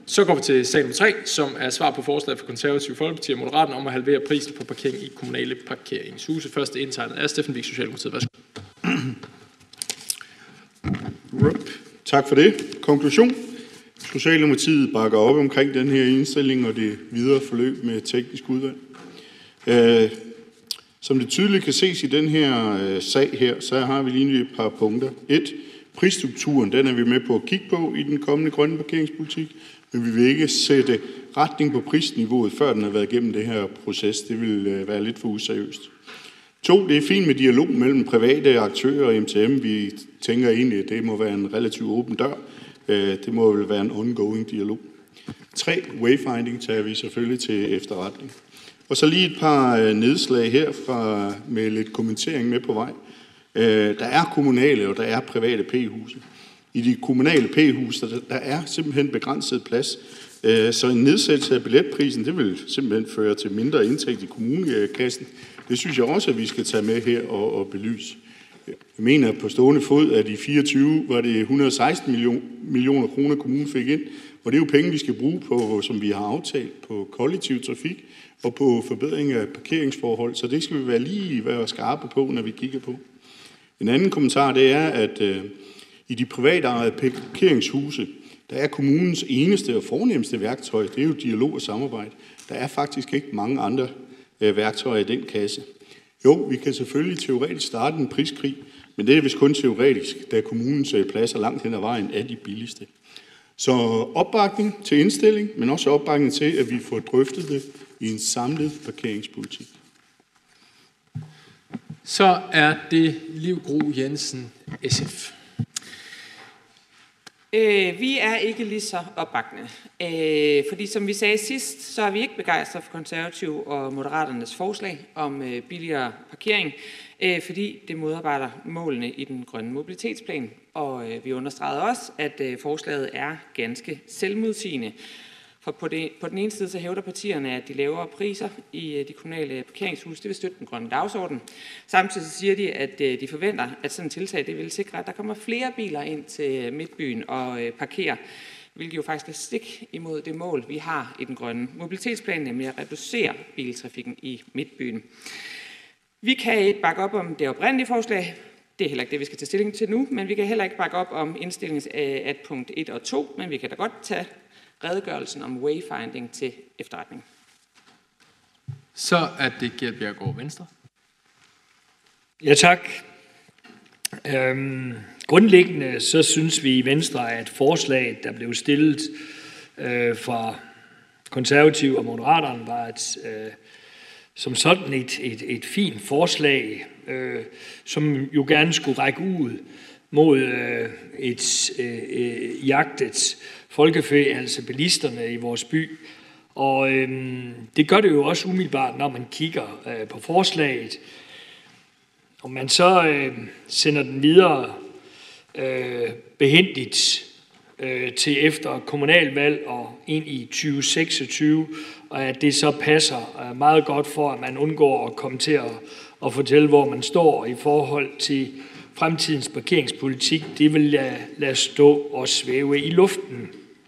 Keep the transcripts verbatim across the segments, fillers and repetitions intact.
Så går vi til sag nummer tre, som er svar på forslaget for Konservative Folkeparti og Moderaterne om at halvere prisen på parkering i kommunale parkeringshuse. Første indtegnet er Steffen Wig, Socialdemokratiet. Værsgo. Tak for det. Konklusion. Socialdemokratiet bakker op omkring den her indstilling og det videre forløb med teknisk udvalg. Øh, som det tydeligt kan ses i den her øh, sag her, så har vi lige et par punkter. Et, prisstrukturen, den er vi med på at kigge på i den kommende grønne parkeringspolitik, men vi vil ikke sætte retning på prisniveauet, før den har været igennem det her proces. Det vil øh, være lidt for useriøst. To, det er fint med dialog mellem private aktører og M T M. Vi tænker egentlig, at det må være en relativt åben dør. Det må vel være en ongoing dialog. Tre, wayfinding tager vi selvfølgelig til efterretning. Og så lige et par nedslag her fra, med lidt kommentering med på vej. Der er kommunale og der er private P-huse. I de kommunale P-huse, der, der er simpelthen begrænset plads. Så en nedsættelse af billetprisen, det vil simpelthen føre til mindre indtægt i kommunekassen. Det synes jeg også, at vi skal tage med her og, og belyse. Jeg mener, at på stående fod af de fireogtyve var det et hundrede og seksten millioner kroner, kommunen fik ind. Og det er jo penge, vi skal bruge på, som vi har aftalt, på kollektiv trafik og på forbedring af parkeringsforhold. Så det skal vi være lige være skarpe på, når vi kigger på. En anden kommentar, det er, at øh, i de private ejede parkeringshuse, der er kommunens eneste og fornemmeste værktøj, det er jo dialog og samarbejde. Der er faktisk ikke mange andre øh, værktøjer i den kasse. Jo, vi kan selvfølgelig teoretisk starte en priskrig, men det er vist kun teoretisk, da kommunens pladser langt hen ad vejen er de billigste. Så opbakning til indstilling, men også opbakning til, at vi får drøftet det i en samlet parkeringspolitik. Så er det Liv Gro Jensen, S F. Øh, vi er ikke lige så opbakkende, øh, fordi som vi sagde sidst, så er vi ikke begejstrede for Konservative og Moderaternes forslag om øh, billigere parkering, øh, fordi det modarbejder målene i den grønne mobilitetsplan. Og øh, vi understregede også, at øh, forslaget er ganske selvmodsigende. For på, det, på den ene side så hævder partierne, at de lavere priser i øh, de kommunale parkeringshuse, det vil støtte den grønne dagsorden. Samtidig siger de, at øh, de forventer, at sådan en tiltag det vil sikre, at der kommer flere biler ind til midtbyen og øh, parkerer, hvilket jo faktisk er stik imod det mål, vi har i den grønne mobilitetsplan, nemlig at reducere biltrafikken i midtbyen. Vi kan ikke bakke op om det oprindelige forslag. Det er heller ikke det, vi skal tage stilling til nu, men vi kan heller ikke bakke op om indstillings af punkt et og to, men vi kan da godt tage redegørelsen om wayfinding til efterretning. Så er det Gert Bjerregaard, Venstre. Ja, tak. Øhm, grundlæggende så synes vi i Venstre, at forslaget, der blev stillet øh, fra Konservative og Moderaterne, var et, øh, som sådan et, et, et fint forslag, øh, som jo gerne skulle række ud mod øh, et øh, jagtet folkefærd, altså bilisterne i vores by. Og øh, det gør det jo også umiddelbart, når man kigger øh, på forslaget. Og man så øh, sender den videre øh, behendigt øh, til efter kommunalvalg og ind i tyve seksogtyve, og at det så passer øh, meget godt for, at man undgår at komme til at, at fortælle, hvor man står i forhold til fremtidens parkeringspolitik. Det vil lade, lade stå og svæve i luften.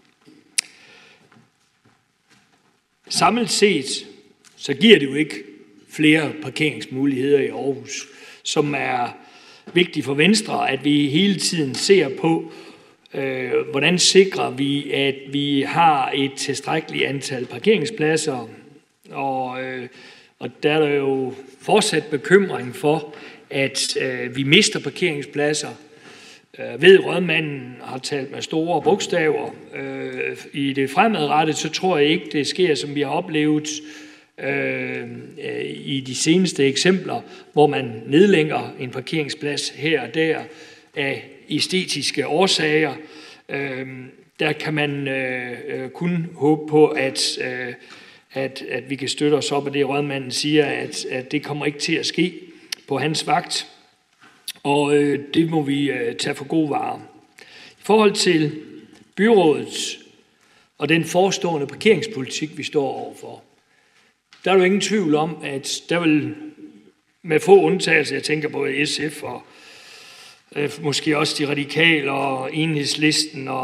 Samlet set, så giver det jo ikke flere parkeringsmuligheder i Aarhus, som er vigtigt for Venstre, at vi hele tiden ser på, øh, hvordan sikrer vi, at vi har et tilstrækkeligt antal parkeringspladser. Og, øh, og der er der jo fortsat bekymring for, at øh, vi mister parkeringspladser. Øh, ved rådmanden har talt med store bogstaver. Øh, I det fremadrettet, så tror jeg ikke, det sker, som vi har oplevet øh, i de seneste eksempler, hvor man nedlægger en parkeringsplads her og der af æstetiske årsager. Øh, der kan man øh, kun håbe på, at, øh, at, at vi kan støtte os op af det, rådmanden siger, at, at det kommer ikke til at ske på hans vagt, og øh, det må vi øh, tage for gode varer. I forhold til byrådet og den forestående parkeringspolitik, vi står overfor, der er jo ingen tvivl om, at der vil med få undtagelser, jeg tænker både S F og øh, måske også de radikale og Enhedslisten og,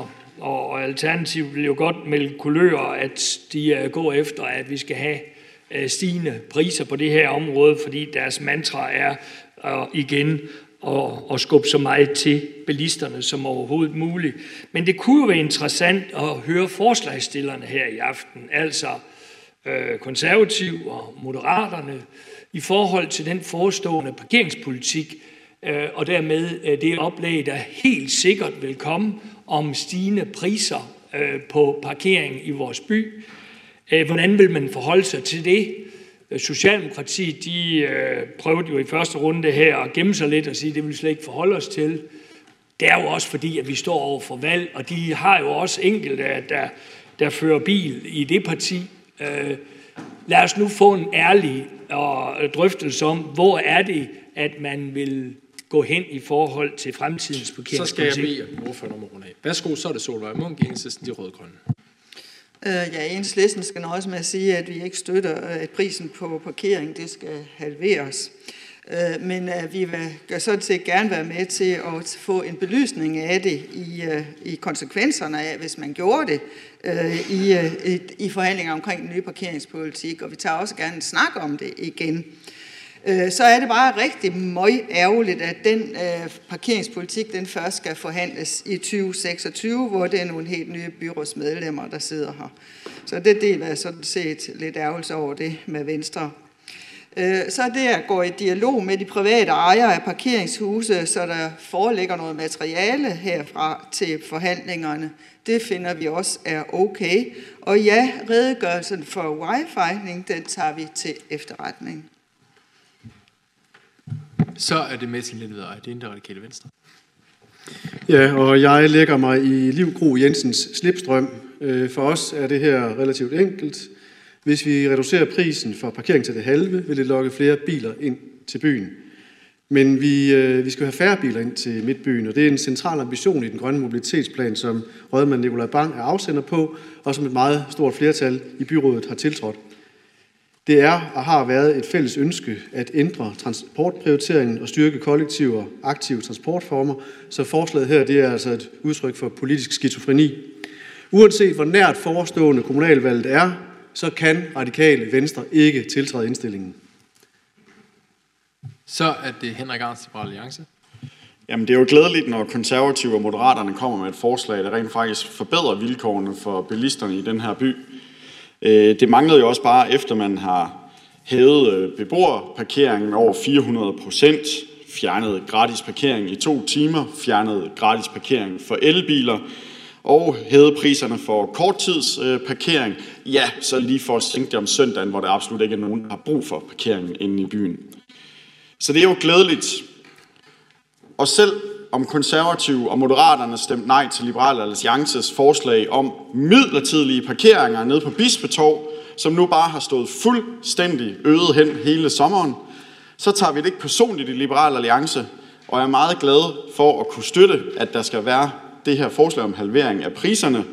og Alternativet vil jo godt melde kulør, at de går efter, at vi skal have stigende priser på det her område, fordi deres mantra er uh, igen at, at skubbe så meget til bilisterne som overhovedet muligt. Men det kunne jo være interessant at høre forslagsstillerne her i aften, altså øh, konservative og moderaterne, i forhold til den forestående parkeringspolitik, øh, og dermed øh, det oplæg, der helt sikkert vil komme om stigende priser øh, på parkering i vores by. Øh, hvordan vil man forholde sig til det? Socialdemokratiet, de øh, prøvede jo i første runde her at gemme sig lidt og sige, at det vil vi slet ikke forholde os til. Det er jo også fordi, at vi står over for valg, og de har jo også enkelte, der, der fører bil i det parti. Øh, lad os nu få en ærlig og drøftelse om, hvor er det, at man vil gå hen i forhold til fremtidens parkeringspolitik. Så skal jeg bede ordføreren om at runde af. Værsgo, så er det Solvej Munch, Enhedslisten, de rød-grønne. Ja, Enhedslisten skal nøjes med at sige, at vi ikke støtter, at prisen på parkering det skal halveres. Men vi vil sådan set gerne være med til at få en belysning af det i, i konsekvenserne af, hvis man gjorde det i, i, i forhandlinger omkring den nye parkeringspolitik, og vi tager også gerne en snak om det igen. Så er det bare rigtig møg ærgerligt, at den øh, parkeringspolitik den først skal forhandles i tyve seksogtyve, hvor det er nogle helt nye byrådsmedlemmer, der sidder her. Så det deler jeg sådan set lidt ærgelse over det med Venstre. Øh, så er det at gå i dialog med de private ejere af parkeringshuse, så der foreligger noget materiale herfra til forhandlingerne. Det finder vi også er okay. Og ja, redegørelsen for wifi-ning, den tager vi til efterretning. Så er det Martin Lidegaard, det er det Radikale Venstre. Ja, og jeg lægger mig i Liv Gro Jensens slipstrøm. For os er det her relativt enkelt. Hvis vi reducerer prisen for parkering til det halve, vil det lokke flere biler ind til byen. Men vi, vi skal have færre biler ind til midtbyen, og det er en central ambition i den grønne mobilitetsplan, som rådmand Nikolaj Bang er afsender på, og som et meget stort flertal i byrådet har tiltrådt. Det er og har været et fælles ønske at ændre transportprioriteringen og styrke kollektive og aktive transportformer, så forslaget her det er altså et udtryk for politisk skizofreni. Uanset hvor nært forestående kommunalvalget er, så kan Radikale Venstre ikke tiltræde indstillingen. Så er det Henrik Arndt, Liberal Alliance. Jamen det er jo glædeligt, når konservative og moderaterne kommer med et forslag, der rent faktisk forbedrer vilkårene for bilisterne i den her by. Det manglede jo også bare, efter man har hævet beboerparkeringen over fire hundrede procent, fjernet gratis parkering i to timer, fjernet gratis parkering for elbiler og hævet priserne for korttidsparkering. Ja, så lige for at sænke det om søndagen, hvor der absolut ikke er nogen, der har brug for parkeringen inde i byen. Så det er jo glædeligt. Og selv om konservative og moderaterne stemte nej til Liberal Alliances forslag om midlertidige parkeringer nede på Bispetorv, som nu bare har stået fuldstændig øget hen hele sommeren, så tager vi det ikke personligt i Liberal Alliance, og er meget glade for at kunne støtte, at der skal være det her forslag om halvering af priserne.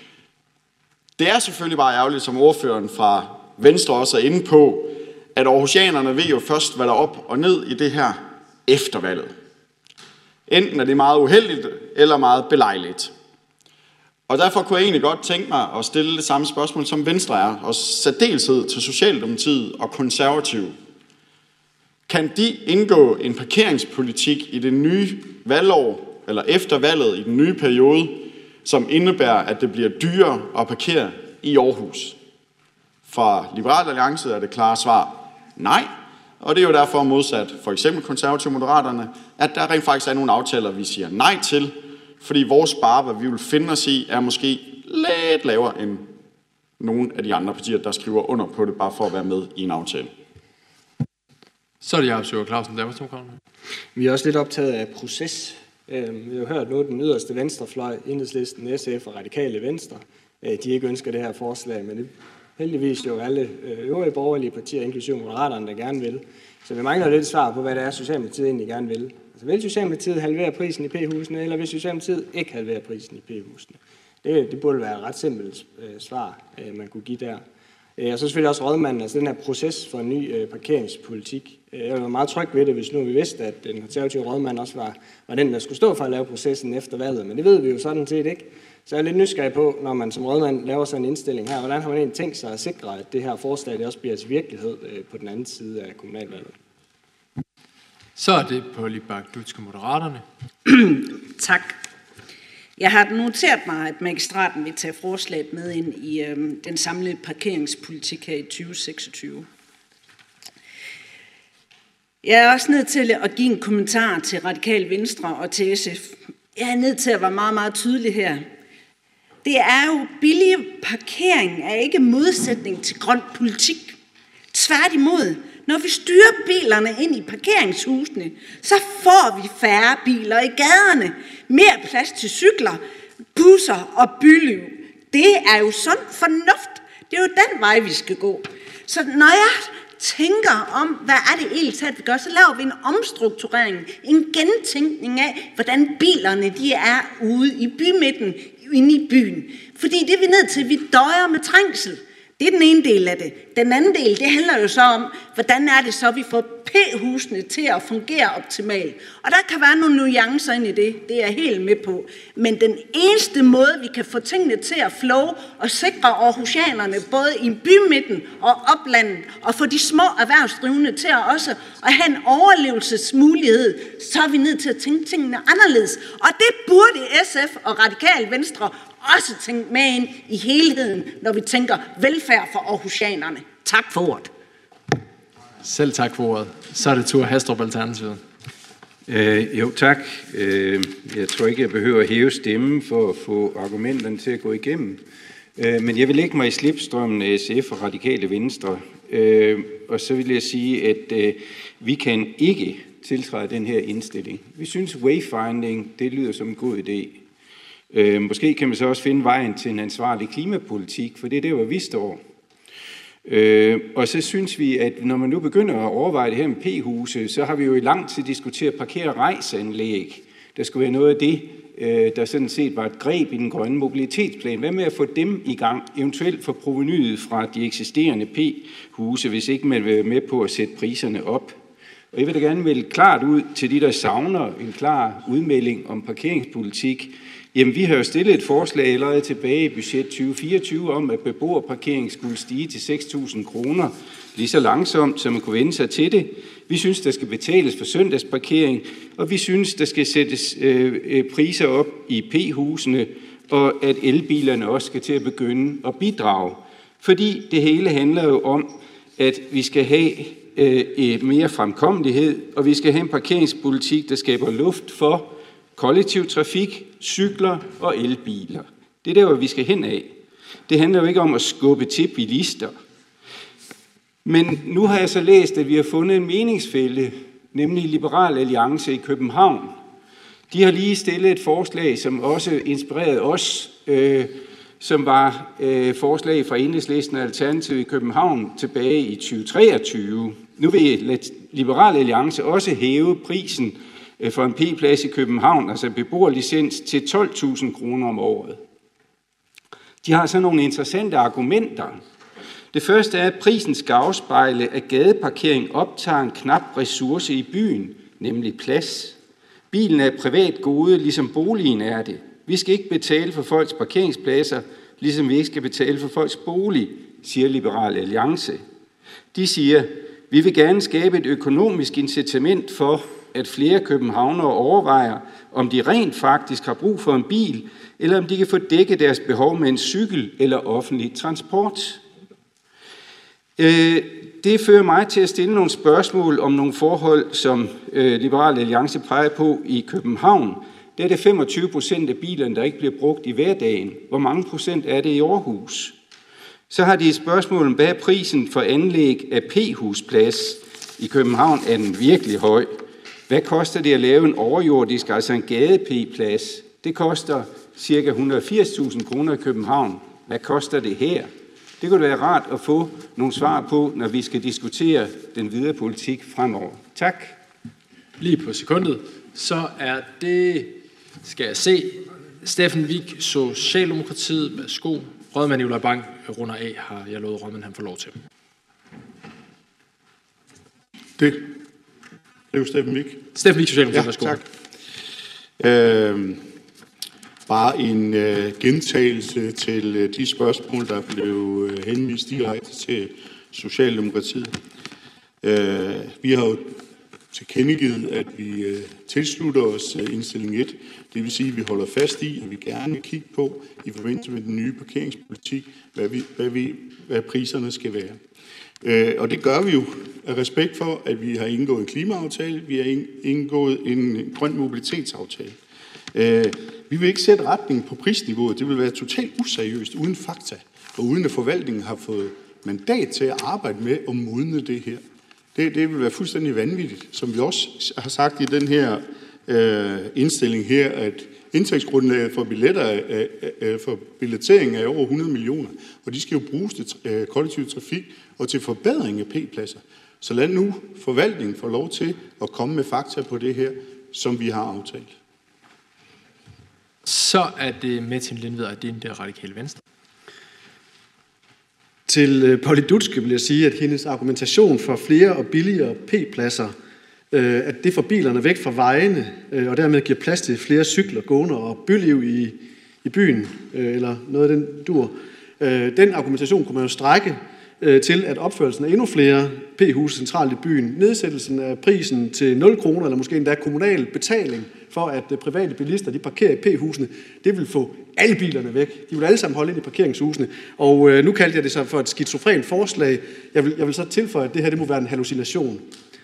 Det er selvfølgelig bare ærgerligt, som ordføreren fra Venstre også er inde på, at aarhusianerne ved jo først, hvad der er op og ned i det her efter valget. Enten er det meget uheldigt eller meget belejligt. Og derfor kunne jeg egentlig godt tænke mig at stille det samme spørgsmål, som Venstre er, og særdeleshed til Socialdemokratiet og Konservative. Kan de indgå en parkeringspolitik i det nye valgår, eller efter valget i den nye periode, som indebærer, at det bliver dyrere at parkere i Aarhus? Fra Liberal Alliance er det klare svar nej. Og det er jo derfor modsat for eksempel konservative moderaterne, at der rent faktisk er nogle aftaler, vi siger nej til, fordi vores bare, hvad vi vil finde os i, er måske lidt lavere end nogle af de andre partier, der skriver under på det, bare for at være med i en aftale. Så er det Jacob Søger Clausen, Danmarksdemokraterne. Vi er også lidt optaget af proces. Vi har jo hørt nu, den yderste venstrefløj, Enhedslisten, S F og Radikale Venstre, de ikke ønsker det her forslag, men det heldigvis jo alle øvrige borgerlige partier, inklusive Moderaterne, der gerne vil. Så vi mangler lidt svar på, hvad det er, Socialdemokratiet egentlig gerne vil. Altså vil Socialdemokratiet halvere prisen i P-husene, eller vil Socialdemokratiet ikke halvere prisen i P-husene? Det, det burde være et ret simpelt øh, svar, øh, man kunne give der. Øh, og så selvfølgelig også rådmanden, altså den her proces for en ny øh, parkeringspolitik. Øh, jeg var meget tryg ved det, hvis nu vi vidste, at den konservative rådmand også var, var den, der skulle stå for at lave processen efter valget. Men det ved vi jo sådan set ikke. Så jeg er lidt nysgerrig på, når man som rådmand laver sådan en indstilling her, hvordan har man egentlig tænkt sig at sikre, at det her forslag det også bliver til virkelighed på den anden side af kommunalvalget? Så er det på Libak Dutske Moderaterne. Tak. Jeg har noteret mig, at magistraten vil tage forslaget med ind i øhm, den samlede parkeringspolitik her i tyve seksogtyve. Jeg er også nødt til at give en kommentar til Radikale Venstre og til S F. Jeg er nødt til at være meget, meget tydelig her. Det er jo billig parkering er ikke modsætning til grøn politik. Tværtimod, når vi styrer bilerne ind i parkeringshusene, så får vi færre biler i gaderne, mere plads til cykler, busser og byliv. Det er jo sund fornuft. Det er jo den vej, vi skal gå. Så når jeg tænker om, hvad er det egentlig taget, vi gør, så laver vi en omstrukturering, en gentænkning af, hvordan bilerne de er ude i bymidten, inde i byen. Fordi det er vi nødt til, vi døjer med trængsel. Det er den ene del af det. Den anden del, det handler jo så om, hvordan er det så, vi får P-husene til at fungere optimalt. Og der kan være nogle nuancer ind i det, det er jeg helt med på. Men den eneste måde, vi kan få tingene til at flow og sikre aarhusianerne, både i bymidten og oplandet, og få de små erhvervsdrivende til at også at have en overlevelsesmulighed, så er vi nødt til at tænke tingene anderledes. Og det burde S F og Radikale Venstre også tænke med ind i helheden, når vi tænker velfærd for aarhusianerne. Tak for ordet. Selv tak for ordet. Så er det tur Hastrup Alternativet. Øh, jo, tak. Øh, jeg tror ikke, jeg behøver at hæve stemmen for at få argumenterne til at gå igennem. Øh, men jeg vil lægge mig i slipstrømmen af S F og Radikale Venstre. Øh, og så vil jeg sige, at øh, vi kan ikke tiltræde den her indstilling. Vi synes, wayfinding, det lyder som en god idé. Øh, måske kan man så også finde vejen til en ansvarlig klimapolitik, for det er der, hvor vi står. Øh, og så synes vi, at når man nu begynder at overveje det her med P-huse, så har vi jo i lang tid diskuteret parkere rejseanlæg. Der skulle være noget af det, øh, der sådan set var et greb i den grønne mobilitetsplan. Hvad med at få dem i gang, eventuelt få provenyet fra de eksisterende P-huse, hvis ikke man vil være med på at sætte priserne op. Og jeg vil da gerne melde klart ud til de, der savner en klar udmelding om parkeringspolitik. Jamen, vi har jo stillet et forslag allerede tilbage i budget tyve fireogtyve om, at beboerparkering skulle stige til seks tusind kroner, lige så langsomt, så man kunne vende sig til det. Vi synes, der skal betales for søndagsparkering, og vi synes, der skal sættes øh, priser op i P-husene, og at elbilerne også skal til at begynde at bidrage. Fordi det hele handler jo om, at vi skal have øh, mere fremkommelighed, og vi skal have en parkeringspolitik, der skaber luft for kollektiv trafik, cykler og elbiler. Det er der, hvor vi skal hen af. Det handler jo ikke om at skubbe til bilister. Men nu har jeg så læst, at vi har fundet en meningsfælle, nemlig Liberal Alliance i København. De har lige stillet et forslag, som også inspirerede os, øh, som var øh, forslag fra Enhedslisten og Alternativet i København tilbage i tyve treogtyve. Nu vil Liberal Alliance også hæve prisen for en P-plads i København, altså beboerlicens, til tolv tusind kroner om året. De har så nogle interessante argumenter. Det første er, at prisen skal afspejle, at gadeparkering optager en knap ressource i byen, nemlig plads. Bilen er et privat gode, ligesom boligen er det. Vi skal ikke betale for folks parkeringspladser, ligesom vi ikke skal betale for folks bolig, siger Liberal Alliance. De siger, vi vil gerne skabe et økonomisk incitament for, at flere københavnere overvejer, om de rent faktisk har brug for en bil, eller om de kan få dækket deres behov med en cykel eller offentlig transport. Det fører mig til at stille nogle spørgsmål om nogle forhold, som Liberal Alliance peger på i København. Der er det femogtyve procent af bilerne, der ikke bliver brugt i hverdagen. Hvor mange procent er det i Aarhus? Så har de et spørgsmål om, hvad er prisen for anlæg af P-husplads? I København er den virkelig høj. Hvad koster det at lave en overjordisk, altså en gade-P-plads? Det koster ca. et hundrede og firs tusind kroner i København. Hvad koster det her? Det kunne være rart at få nogle svar på, når vi skal diskutere den videre politik fremover. Tak. Lige på sekundet, så er det, skal jeg se, Steffen Wik, Socialdemokratiet. Værsgo. Rådmand Nicolai Bang runder af, har jeg lovet rådmand, han får lov til. Det. Det er jo Steffen Wik. Steffen Wik, Socialdemokratiet. Ja, tak. Øh, bare en øh, gentagelse til øh, de spørgsmål, der blev øh, henvist direkte til Socialdemokratiet. Øh, vi har jo tilkendegivet, at vi øh, tilslutter os øh, indstilling et. Det vil sige, at vi holder fast i, at vi gerne vil kigge på, i forbindelse med den nye parkeringspolitik, hvad, vi, hvad, vi, hvad priserne skal være. Øh, og det gør vi jo af respekt for, at vi har indgået en klimaaftale, vi har indgået en grøn mobilitetsaftale. Øh, vi vil ikke sætte retning på prisniveauet. Det vil være totalt useriøst, uden fakta, og uden at forvaltningen har fået mandat til at arbejde med at modne det her. Det, det vil være fuldstændig vanvittigt, som vi også har sagt i den her øh, indstilling her, at indtægtsgrundlaget for billetter, øh, øh, for billettering er over hundrede millioner, og de skal jo bruges til øh, kollektiv trafik og til forbedring af P-pladser. Så lad nu forvaltningen få lov til at komme med fakta på det her, som vi har aftalt. Så er det Martin Lind og din der Radikale Venstre. Til Polly Dutske vil jeg sige, at hendes argumentation for flere og billigere P-pladser, at det får bilerne væk fra vejene, og dermed giver plads til flere cykler, gående og byliv i, i byen, eller noget af den dur. Den argumentation kunne man jo strække til, at opførelsen af endnu flere P-huse centralt i byen, nedsættelsen af prisen til nul kroner, eller måske endda kommunal betaling for, at private bilister de parkerer i P-husene, det vil få alle bilerne væk. De vil alle sammen holde ind i parkeringshusene. Og øh, nu kaldte jeg det så for et skizofrent forslag. Jeg vil, jeg vil så tilføje, at det her det må være en hallucination.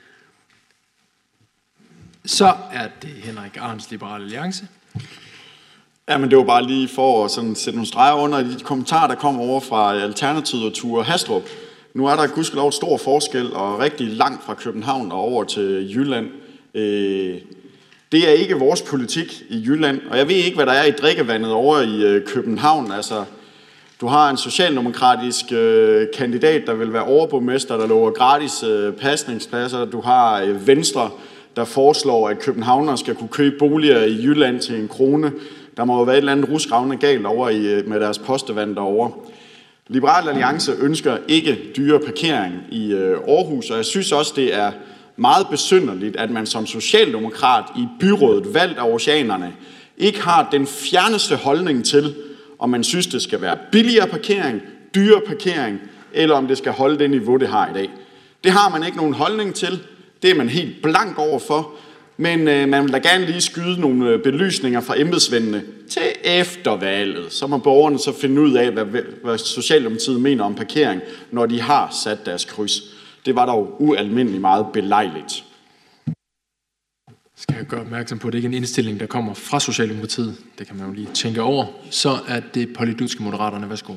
Så er det Henrik Arns, Liberal Alliance. Ja, men det var bare lige for at sådan sætte nogle streger under de kommentarer, der kom over fra Alternativet og Ture Hastrup. Nu er der gudskelov stor forskel og rigtig langt fra København og over til Jylland. Øh, det er ikke vores politik i Jylland, og jeg ved ikke, hvad der er i drikkevandet over i øh, København. Altså, du har en socialdemokratisk øh, kandidat, der vil være overborgmester, der lover gratis øh, pasningspladser. Du har øh, Venstre, der foreslår, at københavnere skal kunne købe boliger i Jylland til en krone. Der må jo være et eller andet rusravne galt over i, med deres postevand derovre. Liberal Alliance ønsker ikke dyre parkering i øh, Aarhus, og jeg synes også, det er meget besynderligt, at man som socialdemokrat i byrådet valgt af oceanerne ikke har den fjerneste holdning til, om man synes, det skal være billigere parkering, dyre parkering, eller om det skal holde det niveau, det har i dag. Det har man ikke nogen holdning til. Det er man helt blank overfor. Men øh, man vil da gerne lige skyde nogle øh, belysninger fra embedsvendene til eftervalget. Så må borgerne så finde ud af, hvad, hvad Socialdemokratiet mener om parkering, når de har sat deres kryds. Det var dog ualmindeligt meget belejligt. Skal jeg gøre opmærksom på, at det ikke er en indstilling, der kommer fra Socialdemokratiet. Det kan man jo lige tænke over. Så er det Polly Dutske, Moderaterne. Værsgo.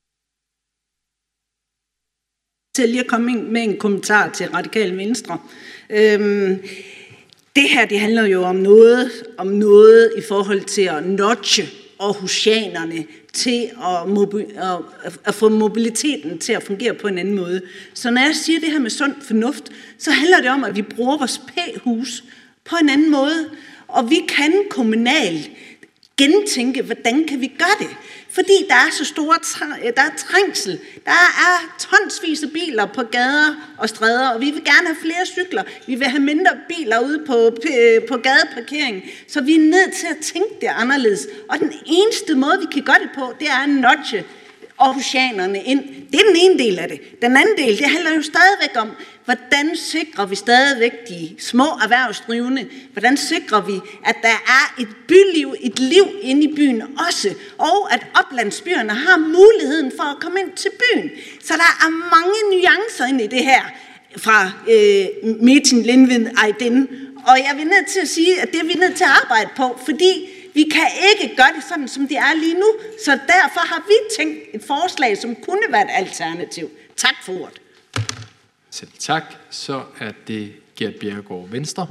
Til lige at komme med en kommentar til Radikale Venstre. Øhm, det her, det handler jo om noget, om noget i forhold til at notche aarhusianerne til at, mobi- at, at få mobiliteten til at fungere på en anden måde. Så når jeg siger det her med sund fornuft, så handler det om, at vi bruger vores P-hus på en anden måde, og vi kan kommunalt gentænke, hvordan kan vi gøre det? Fordi der er så store, der er trængsel, der er tonsvis af biler på gader og stræder, og vi vil gerne have flere cykler, vi vil have mindre biler ude på, på gadeparkeringen, så vi er nødt til at tænke det anderledes. Og den eneste måde, vi kan gøre det på, det er at notche aarhusianerne ind. Det er den ene del af det. Den anden del, det handler jo stadigvæk om, hvordan sikrer vi stadigvæk de små erhvervsdrivende? Hvordan sikrer vi, at der er et byliv, et liv inde i byen også? Og at oplandsbyerne har muligheden for at komme ind til byen. Så der er mange nuancer inde i det her fra øh, Martin Lind Aydin. Og jeg vil nødt til at sige, at det er vi nødt til at arbejde på, fordi vi kan ikke gøre det sådan, som det er lige nu. Så derfor har vi tænkt et forslag, som kunne være et alternativ. Tak for ordet. Selv tak. Så er det Gert Bjerregaard, Venstre.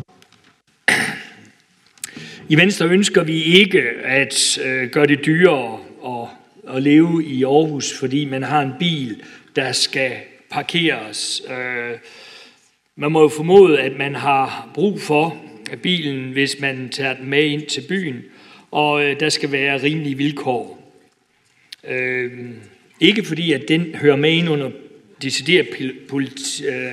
I Venstre ønsker vi ikke at øh, gøre det dyrere at, at leve i Aarhus, fordi man har en bil, der skal parkeres. Øh, man må jo formode, at man har brug for bilen, hvis man tager den med ind til byen, og øh, der skal være rimelige vilkår. Øh, ikke fordi, at den hører med ind under decideret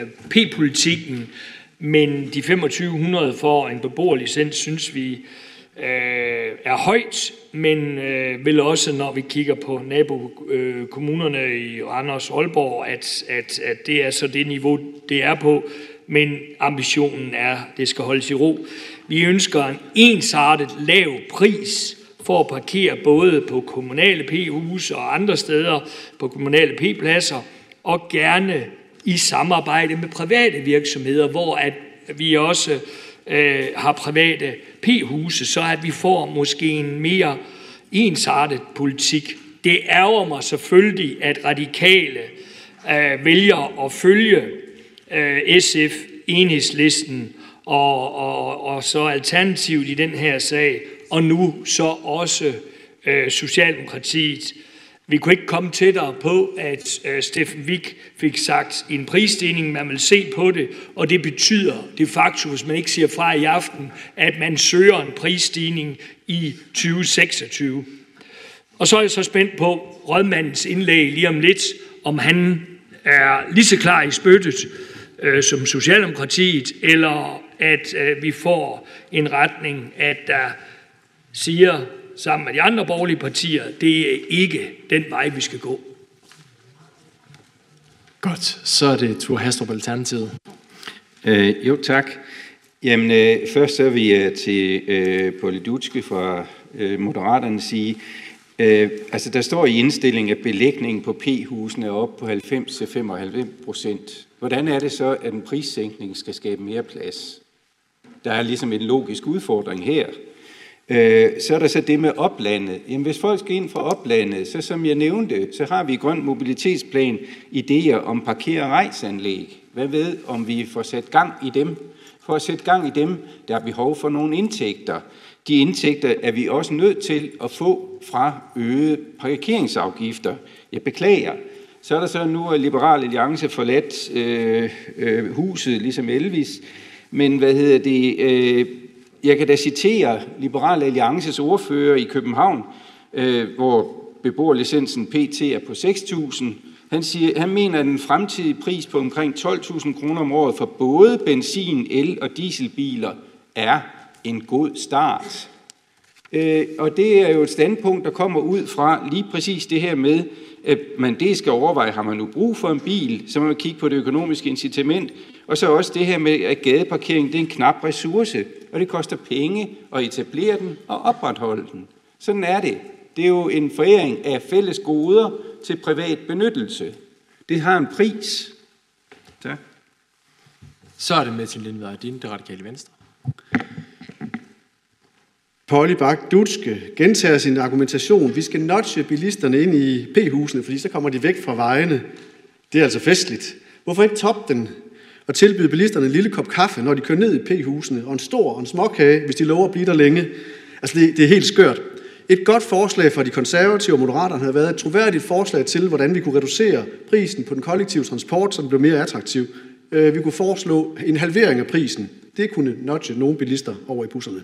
P-politikken, men de to tusind fem hundrede for en beboerlicens, synes vi øh, er højt, men øh, vil også, når vi kigger på nabokommunerne øh, i Randers og Aalborg, at, at, at det er så det niveau, det er på, men ambitionen er, at det skal holdes i ro. Vi ønsker en ensartet lav pris for at parkere både på kommunale p-huse og andre steder på kommunale p-pladser, og gerne i samarbejde med private virksomheder, hvor at vi også øh, har private p-huse, så at vi får måske en mere ensartet politik. Det ærger mig selvfølgelig, at radikale øh, vælger at følge øh, S F, Enhedslisten og, og, og så Alternativet i den her sag, og nu så også øh, Socialdemokratiet. Vi kunne ikke komme tættere på, at øh, Steffen Wik fik sagt en prisstigning, man vil se på det, og det betyder de facto, hvis man ikke siger fra i aften, at man søger en prisstigning i tyve seksogtyve. Og så er jeg så spændt på rådmandens indlæg lige om lidt, om han er lige så klar i spyttet øh, som Socialdemokratiet, eller at øh, vi får en retning, at der siger sammen med de andre borgerlige partier, det er ikke den vej, vi skal gå. Godt, så er det Thor Hastrup, Alternativet. Øh, jo, tak. Jamen, øh, først så vil jeg til øh, Polly Dutschke fra øh, Moderaterne sige, øh, altså der står i indstillingen, at belægningen på p-husene er op på halvfems til femoghalvfems procent. Hvordan er det så, at en prissænkning skal skabe mere plads? Der er ligesom en logisk udfordring her. Så er der så det med oplandet. Jamen, hvis folk skal ind fra oplandet, så som jeg nævnte, så har vi i Grøn Mobilitetsplan idéer om parker- og rejsanlæg. Hvad ved, om vi får sat gang i dem? For at sætte gang i dem, der er behov for nogle indtægter. De indtægter er vi også nødt til at få fra øgede parkeringsafgifter. Jeg beklager. Så er der så nu, at Liberal Alliance forladt øh, øh, huset, ligesom Elvis. Men hvad hedder det... Øh, Jeg kan da citere Liberal Alliances ordfører i København, øh, hvor beboerlicensen P T er på seks tusind. Han, siger, han mener, at den fremtidige pris på omkring tolv tusind kroner om året for både benzin-, el- og dieselbiler er en god start. Øh, og det er jo et standpunkt, der kommer ud fra lige præcis det her med, at man det skal overveje, har man nu brug for en bil, så må man kigge på det økonomiske incitament, og så også det her med, at gadeparkering det er en knap ressource, og det koster penge at etablere den og opretholde den. Sådan er det. Det er jo en foræring af fælles goder til privat benyttelse. Det har en pris. Tak. Så er det Martin Lidegaard, din, Det Radikale Venstre. Polly Bak Dutschke gentager sin argumentation. Vi skal nudge bilisterne ind i p-husene, fordi så kommer de væk fra vejene. Det er altså festligt. Hvorfor ikke toppe den og tilbyde bilisterne en lille kop kaffe, når de kører ned i p-husene, og en stor og en småkage, hvis de lover at blive der længe? Altså, det, det er helt skørt. Et godt forslag fra de konservative og moderaterne havde været et troværdigt forslag til, hvordan vi kunne reducere prisen på den kollektive transport, så den blev mere attraktiv. Vi kunne foreslå en halvering af prisen. Det kunne nudge nogle bilister over i busserne.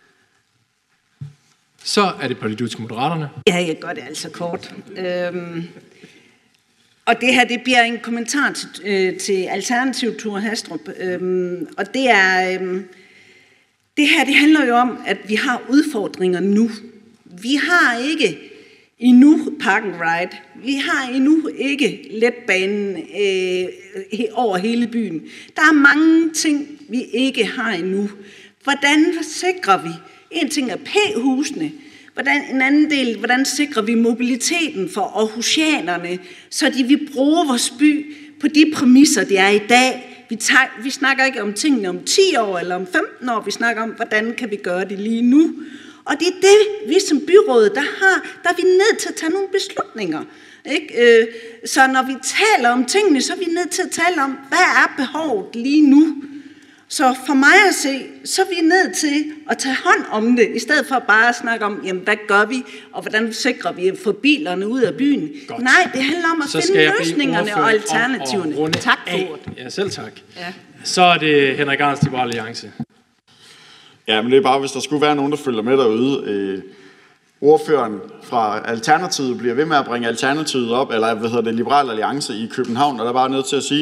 Så er det Polly Dutschke, Moderaterne. Ja, jeg gør det altså kort. Øhm, og det her, det bliver en kommentar til, øh, til Alternativ, Thor Hastrup. Øhm, og det er, øhm, det her, det handler jo om, at vi har udfordringer nu. Vi har ikke endnu park and ride. Vi har endnu ikke letbanen øh, over hele byen. Der er mange ting, vi ikke har endnu. Hvordan sikrer vi? En ting er p-husene. Hvordan, en anden del, hvordan sikrer vi mobiliteten for aarhusianerne, så de vil bruge vores by på de præmisser, det er i dag. Vi, tager, vi snakker ikke om tingene om ti år eller om femten år, vi snakker om, hvordan kan vi gøre det lige nu. Og det er det, vi som byråd, der har, der er vi nødt til at tage nogle beslutninger. Ikke? Så når vi taler om tingene, så er vi nødt til at tale om, hvad er behovet lige nu. Så for mig at se, så er vi nødt til at tage hånd om det, i stedet for bare at snakke om, jamen, hvad gør vi, og hvordan sikrer vi at få bilerne ud af byen. Godt. Nej, det handler om at så finde løsningerne og alternativerne. Og tak for ordet. Ja, selv tak. Ja. Så er det Henrik Arns, Liberal Alliance. Ja, men det er bare, hvis der skulle være nogen, der følger med derude. Øh, ordføreren fra Alternativet bliver ved med at bringe Alternativet op, eller hvad hedder det, Liberal Alliance i København, og der er bare nødt til at sige,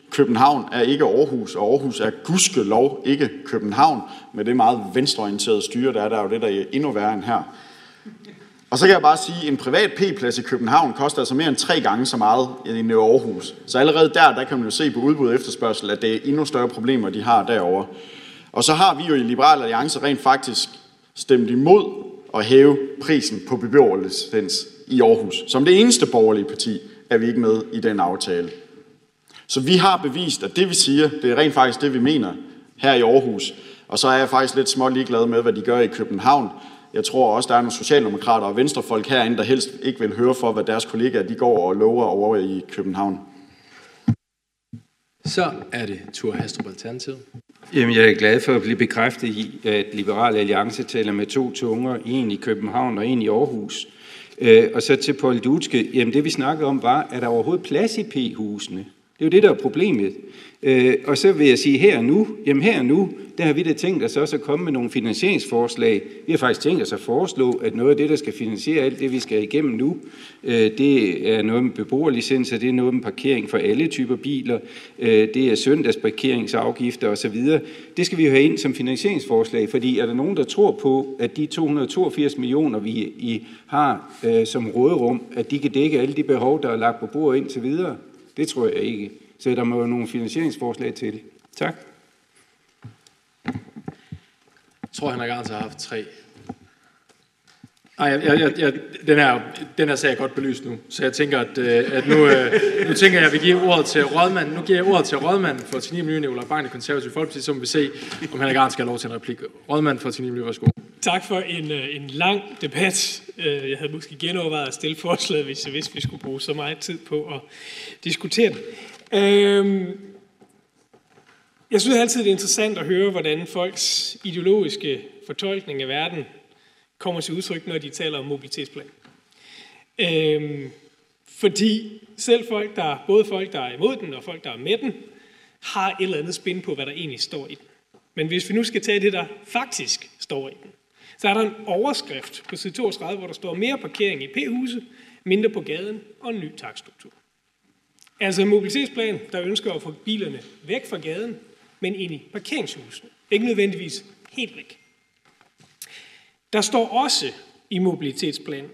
København er ikke Aarhus, og Aarhus er gudskelov ikke København, med det meget venstreorienterede styre, der er der, er jo det, der er endnu værre end her. Og så kan jeg bare sige, at en privat P-plads i København koster altså mere end tre gange så meget end i Aarhus. Så allerede der, der kan man jo se på udbud og efterspørgsel, at det er endnu større problemer, de har derovre. Og så har vi jo i Liberal Alliance rent faktisk stemt imod at hæve prisen på beboerlicens i Aarhus. Som det eneste borgerlige parti er vi ikke med i den aftale. Så vi har bevist, at det vi siger, det er rent faktisk det, vi mener her i Aarhus. Og så er jeg faktisk lidt småt ligeglad med, hvad de gør i København. Jeg tror også, der er nogle socialdemokrater og venstrefolk herinde, der helst ikke vil høre for, hvad deres kollegaer de går og lover over i København. Så er det Thor Hastrup Alternativet. Jamen, jeg er glad for at blive bekræftet i, at Liberal Alliance taler med to tunger, en i København og en i Aarhus. Øh, og så til Poul Dutske, jamen det vi snakkede om var, er der overhovedet plads i P-husene? Det er jo det, der er problemet. Øh, og så vil jeg sige her og nu, jamen her og nu, der har vi da tænkt os også at komme med nogle finansieringsforslag. Vi har faktisk tænkt os at foreslå, at noget af det, der skal finansiere alt det, vi skal igennem nu, øh, det er noget med beboerlicenser, det er noget med parkering for alle typer biler, øh, det er søndagsparkeringsafgifter osv. Det skal vi jo have ind som finansieringsforslag, fordi er der nogen, der tror på, at de to hundrede og toogfirs millioner, vi i har øh, som råderum, at de kan dække alle de behov, der er lagt på bordet indtil videre? Det tror jeg ikke. Så der må jo nogle finansieringsforslag til. Tak. Jeg tror, Henrik Arndt har haft tre. Ej, jeg, jeg, jeg, den, her, den her sag er godt belyst nu, så jeg tænker, at, at nu, nu tænker jeg, at vi giver ordet til rådmanden. Nu giver jeg ordet til rådmanden for T ni miljø, Nicolai Bang, Det Konservative Folkeparti, som vil se, om Henrik Arndt skal have lov til en replik. Rådmanden for T ni miljø, værsgo. Tak for en, en lang debat. Jeg havde måske genovervejet at stille forslaget, hvis jeg vidste, vi skulle bruge så meget tid på at diskutere det. Jeg synes altid, det er interessant at høre, hvordan folks ideologiske fortolkning af verden kommer til udtryk, når de taler om mobilitetsplan. Øhm, fordi selv folk, der, både folk, der er imod den, og folk, der er med den, har et eller andet spin på, hvad der egentlig står i den. Men hvis vi nu skal tage det, der faktisk står i den, så er der en overskrift på side toogtredive, hvor der står mere parkering i P-huse, mindre på gaden og en ny takststruktur. Altså en mobilitetsplan, der ønsker at få bilerne væk fra gaden, men ind i parkeringshusene. Ikke nødvendigvis helt væk. Der står også i mobilitetsplanen,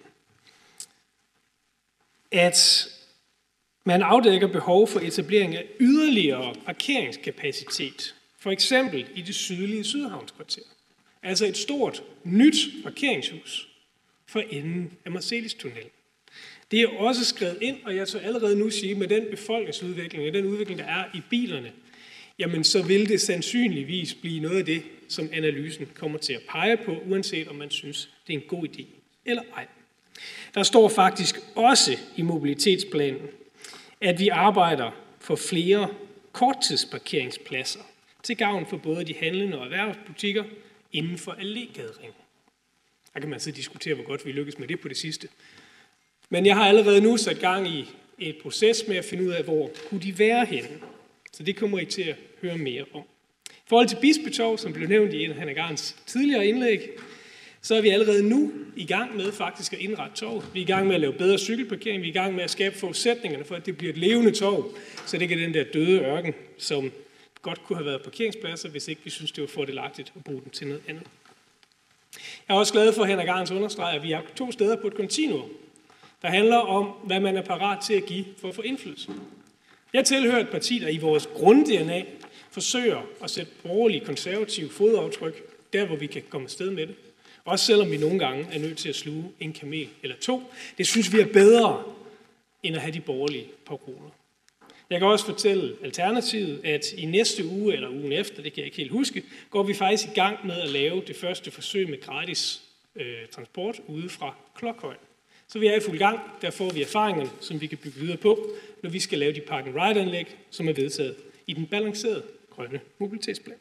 at man afdækker behov for etablering af yderligere parkeringskapacitet, for eksempel i det sydlige Sydhavnskvarter. Altså et stort, nyt parkeringshus for enden af Marselis-tunnelen. Det er også skrevet ind, og jeg tør allerede nu sige, med den befolkningsudvikling og den udvikling, der er i bilerne, jamen så vil det sandsynligvis blive noget af det, som analysen kommer til at pege på, uanset om man synes, det er en god idé eller ej. Der står faktisk også i mobilitetsplanen, at vi arbejder for flere korttidsparkeringspladser til gavn for både de handlende og erhvervsbutikker inden for Allégade-ringen. Der kan man så diskutere, hvor godt vi lykkes med det på det sidste. Men jeg har allerede nu sat gang i et proces med at finde ud af, hvor kunne de være henne. Så det kommer I til at høre mere om. I forhold til Bispetov, som blev nævnt i en af Henrik Arndts tidligere indlæg, så er vi allerede nu i gang med faktisk at indrette torvet. Vi er i gang med at lave bedre cykelparkering. Vi er i gang med at skabe forudsætningerne for, at det bliver et levende torv, så det ikke er den der døde ørken, som godt kunne have været parkeringspladser, hvis ikke vi synes, det var fordelagtigt at bruge dem til noget andet. Jeg er også glad for, at Henrik Arndts understreger, at vi er to steder på et kontinuum, der handler om, hvad man er parat til at give for at få indflydelse. Jeg tilhører et parti, der i vores grund-D N A forsøger at sætte borgerlige konservative fodaftryk, der hvor vi kan komme afsted med det. Også selvom vi nogle gange er nødt til at sluge en kamel eller to. Det synes vi er bedre, end at have de borgerlige paroler. Jeg kan også fortælle Alternativet, at i næste uge eller ugen efter, det kan jeg ikke helt huske, går vi faktisk i gang med at lave det første forsøg med gratis øh, transport ude fra Klokhøj. Så vi er i fuld gang. Der får vi erfaringerne, som vi kan bygge videre på, når vi skal lave de park-and-ride-anlæg, som er vedtaget i den balancerede grønne mobilitetsplan.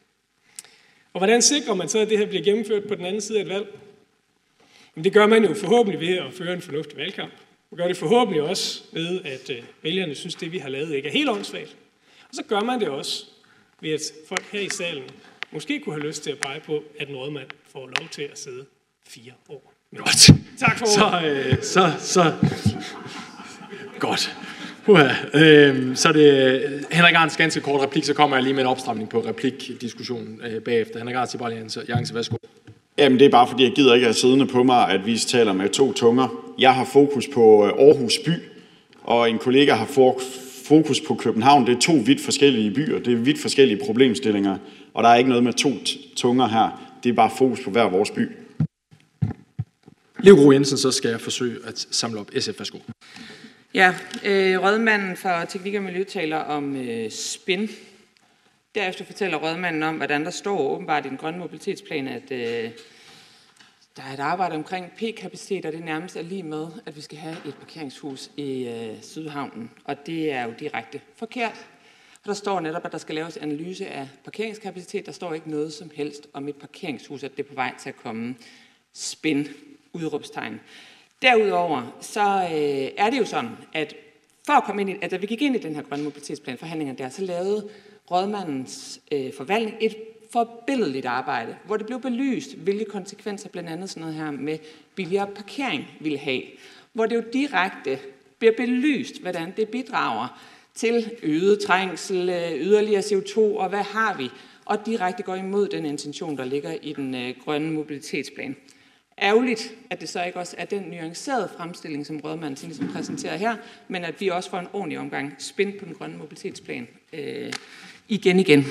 Og hvordan sikrer man så, at det her bliver gennemført på den anden side af et valg? Jamen, det gør man jo forhåbentlig ved at føre en fornuftig valgkamp. Og gør det forhåbentlig også ved, at øh, vælgerne synes, det vi har lavet ikke er helt åndssvagt. Og så gør man det også ved, at folk her i salen måske kunne have lyst til at pege på, at en rådmand får lov til at sidde fire år. Godt. Tak for så, øh, så, så. Godt. Uha, øh, så er det Henrik Arns ganske kort replik, så kommer jeg lige med en opstramning på replikdiskussionen øh, bagefter. Henrik Arns, Liberal Alliance, værsgo. Jamen, det er bare fordi, jeg gider ikke have siddende på mig, at vi taler med to tunger. Jeg har fokus på Aarhus by, og en kollega har fokus på København. Det er to vidt forskellige byer, det er vidt forskellige problemstillinger, og der er ikke noget med to tunger her. Det er bare fokus på hver vores by. Liv Gro Jensen, så skal jeg forsøge at samle op. S F, værsgo. Ja, øh, rådmanden for Teknik og Miljø taler om øh, spin. Derefter fortæller rådmanden om, hvordan der står åbenbart i den grønne mobilitetsplan, at øh, der er et arbejde omkring P-kapacitet, og det nærmest er lige med, at vi skal have et parkeringshus i øh, Sydhavnen. Og det er jo direkte forkert. For der står netop, at der skal laves analyse af parkeringskapacitet. Der står ikke noget som helst om et parkeringshus, at det er på vej til at komme. Spin, udråbstegn. Derudover så øh, er det jo sådan, at for at komme ind i, at da vi gik ind i den her grønne mobilitetsplan forhandlinger der, så lavede rådmandens øh, forvaltning et forbilledeligt arbejde, hvor det blev belyst, hvilke konsekvenser blandt andet sådan noget her med billigere parkering ville have. Hvor det jo direkte bliver belyst, hvordan det bidrager til øget trængsel, yderligere C O to, og hvad har vi? Og direkte går imod den intention, der ligger i den øh, grønne mobilitetsplan. Ærgerligt, at det så ikke også er den nuancerede fremstilling, som rådmanden ligesom præsenterer her, men at vi også får en ordentlig omgang spin på den grønne mobilitetsplan øh, igen igen.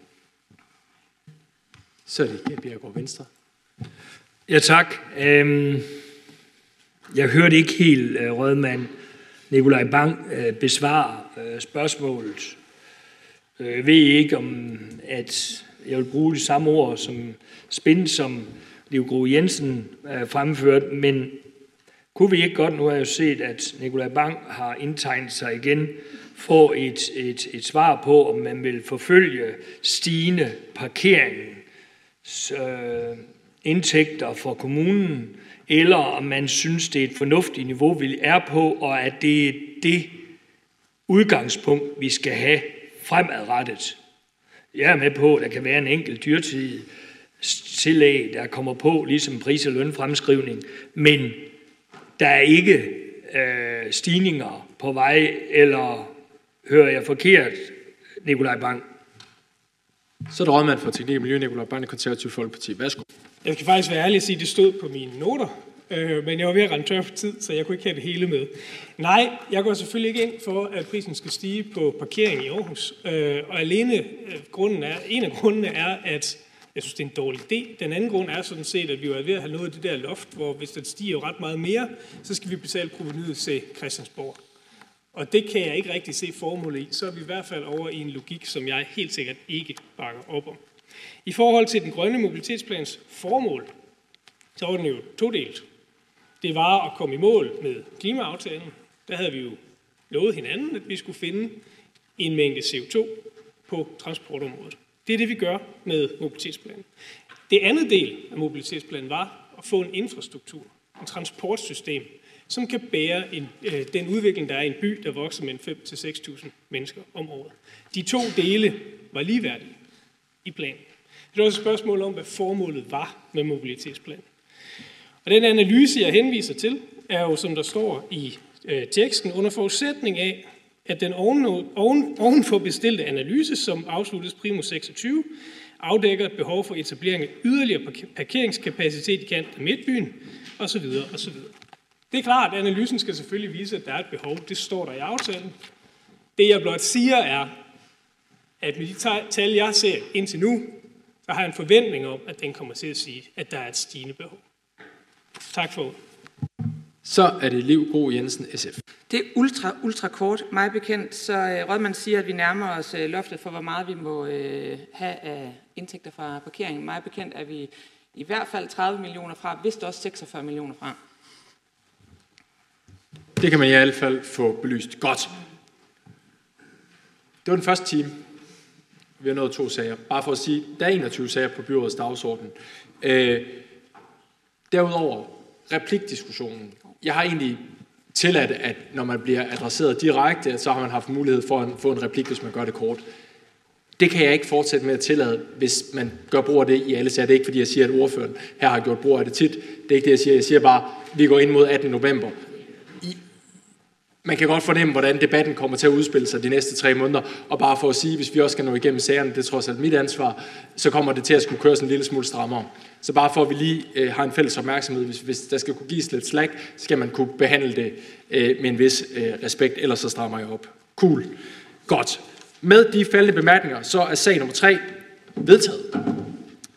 Så er det Bjerregaard Venstre. Ja, tak. Øhm, jeg hørte ikke helt uh, rådmand Nikolaj Bang uh, besvare uh, spørgsmålet. Uh, jeg ved ikke, om at jeg vil bruge de samme ord som spin, som Liv Gro Jensen uh, fremført, men kunne vi ikke godt, nu har jeg jo set, at Nikolaj Bang har indtegnet sig igen, få et, et, et svar på, om man vil forfølge stigende parkeringen, øh, indtægter for kommunen, eller om man synes, det er et fornuftigt niveau, vi er på, og at det er det udgangspunkt, vi skal have fremadrettet. Jeg er med på, at der kan være en enkelt dyrtid tillæg, der kommer på, ligesom pris- og lønfremskrivning, men der er ikke øh, stigninger på vej, eller hører jeg forkert, Nikolaj Bang? Så er der rådmand for Teknik og Miljø, Nikolaj Bang, Det Konservative Folkeparti. Værsgo. Jeg skal faktisk være ærlig at sige, at det stod på mine noter, øh, men jeg var ved at rende tør for tid, så jeg kunne ikke have det hele med. Nej, jeg går selvfølgelig ikke ind for, at prisen skal stige på parkering i Aarhus. Øh, og alene øh, grunden er, en af grundene er, at jeg synes, det er en dårlig idé. Den anden grund er sådan set, at vi er ved at have nået det der loft, hvor hvis det stiger ret meget mere, så skal vi betale provenuet til Christiansborg. Og det kan jeg ikke rigtig se formålet i. Så er vi i hvert fald over i en logik, som jeg helt sikkert ikke bakker op om. I forhold til den grønne mobilitetsplans formål, så var den jo todelt. Det var at komme i mål med klimaaftalen. Der havde vi jo lovet hinanden, at vi skulle finde en mængde C O to på transportområdet. Det er det, vi gør med mobilitetsplanen. Det andet del af mobilitetsplanen var at få en infrastruktur, en transportsystem, som kan bære en, øh, den udvikling, der er i en by, der vokser med fem til seks tusind mennesker om året. De to dele var ligeværdige i planen. Det er også et spørgsmål om, hvad formålet var med mobilitetsplanen. Og den analyse, jeg henviser til, er jo, som der står i øh, teksten, under forudsætning af, at den oven, oven, ovenfor bestilte analyse, som afsluttes primo seksogtyve, afdækker et behov for etablering af yderligere parkeringskapacitet i kanten af midtbyen, osv. osv. Det er klart, at analysen skal selvfølgelig vise, at der er et behov. Det står der i aftalen. Det jeg blot siger er, at med de tal, jeg ser indtil nu, så har jeg en forventning om, at den kommer til at sige, at der er et stigende behov. Tak for ordet. Så er det Liv Gro Jensen, S F. Det er ultra, ultra kort. Mig bekendt, så øh, rådmanden siger, at vi nærmer os øh, loftet for, hvor meget vi må øh, have af indtægter fra parkering. Mig bekendt er vi i hvert fald tredive millioner fra, vist også seksogfyrre millioner fra. Det kan man i hvert fald få belyst. Godt. Det var den første time. Vi har nået to sager. Bare for at sige, der er enogtyve sager på byrådets dagsorden. Øh, derudover, replikdiskussionen. Jeg har egentlig tilladt, at når man bliver adresseret direkte, så har man haft mulighed for at få en replik, hvis man gør det kort. Det kan jeg ikke fortsætte med at tillade, hvis man gør brug af det i alle sager. Det er ikke, fordi jeg siger, at ordføreren her har gjort brug af det tit. Det er ikke det, jeg siger. Jeg siger bare, at vi går ind mod attende november. I, man kan godt fornemme, hvordan debatten kommer til at udspille sig de næste tre måneder, og bare for at sige, hvis vi også skal nå igennem sagerne, det er trods alt mit ansvar, så kommer det til at skulle køres en lille smule strammere. Så bare for at vi lige øh, har en fælles opmærksomhed, hvis, hvis der skal kunne gives lidt slack, så skal man kunne behandle det øh, med en vis øh, respekt, ellers så strammer jeg op. Cool. Godt. Med de faldende bemærkninger, så er sag nummer tre vedtaget.